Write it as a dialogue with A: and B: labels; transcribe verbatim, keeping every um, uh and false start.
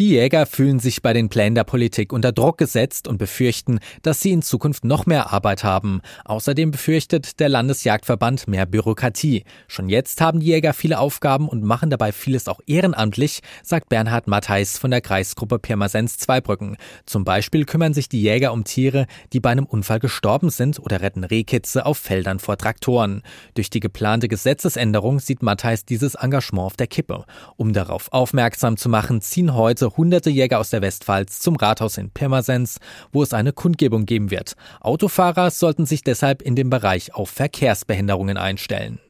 A: Die Jäger fühlen sich bei den Plänen der Politik unter Druck gesetzt und befürchten, dass sie in Zukunft noch mehr Arbeit haben. Außerdem befürchtet der Landesjagdverband mehr Bürokratie. Schon jetzt haben die Jäger viele Aufgaben und machen dabei vieles auch ehrenamtlich, sagt Bernhard Mattheis von der Kreisgruppe Pirmasens-Zweibrücken. Zum Beispiel kümmern sich die Jäger um Tiere, die bei einem Unfall gestorben sind, oder retten Rehkitze auf Feldern vor Traktoren. Durch die geplante Gesetzesänderung sieht Mattheis dieses Engagement auf der Kippe. Um darauf aufmerksam zu machen, ziehen heute hunderte Jäger aus der Westpfalz zum Rathaus in Pirmasens, wo es eine Kundgebung geben wird. Autofahrer sollten sich deshalb in dem Bereich auf Verkehrsbehinderungen einstellen.